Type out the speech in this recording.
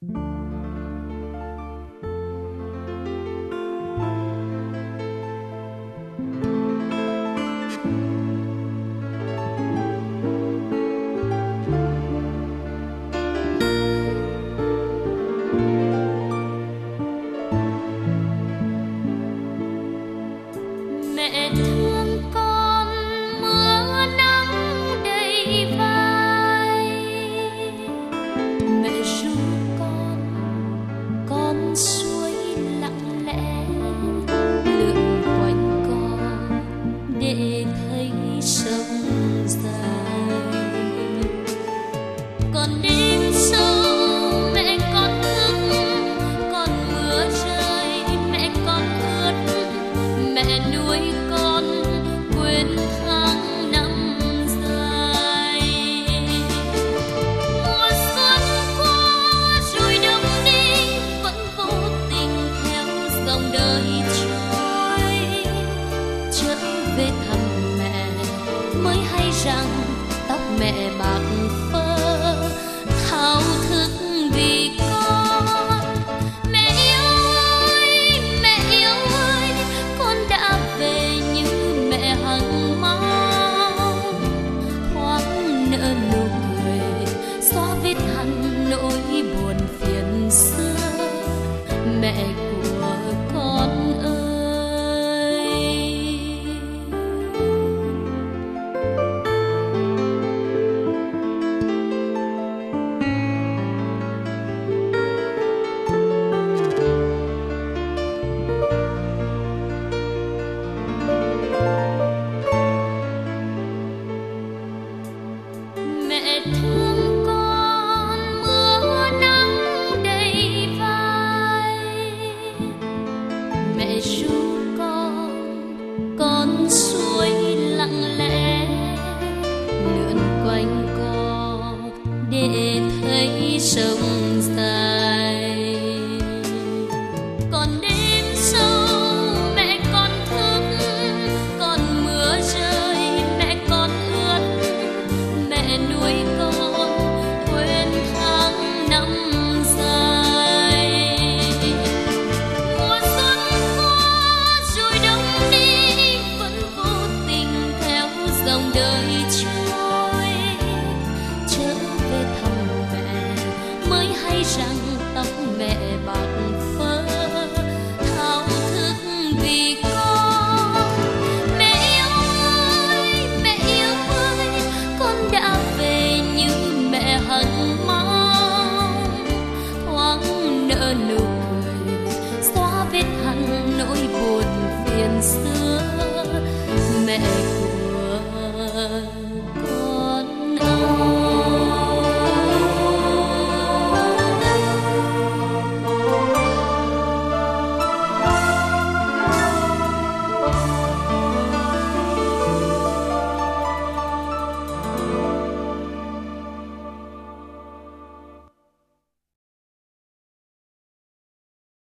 Mẹ thương con mưa nắng đầy vai, mẹ ru con suối lặng lẽ lượn quanh co để thấy sông dài. Còn đêm sâu mẹ con thức, còn mưa rơi mẹ con ướt, mẹ nuôi con quên tháng năm dài. Mùa xuân qua rồi đông đi, vẫn vô tình theo dòng đời trôi. Trở về thăm mẹ mới hay rằng tóc mẹ bạc phơ, thao thức vì con. Mẹ yêu ơi, con đã về như mẹ hằng mong. Thoáng nở nụ cười xóa vết hằn nỗi buồn phiền xưa, mẹ của con ơi. Mẹ thương con mưa nắng đầy vai, mẹ ru con suối lặng lẽ lượn quanh co để thấy sông dài. Còn đêm sâu mẹ con thức, còn mưa rơi mẹ con ướt, mẹ nuôi con quên tháng năm dài. Mùa xuân qua rồi đông đi, vẫn vô tình theo dòng đời trôi. Trở về thăm mẹ mới hay rằng tóc mẹ bạc phơ, thao thức vì con. Mẹ yêu ơi, con đã về như mẹ hằng mong. Thoáng nở nụ cười xóa vết hằn nỗi buồn phiền xưa, mẹ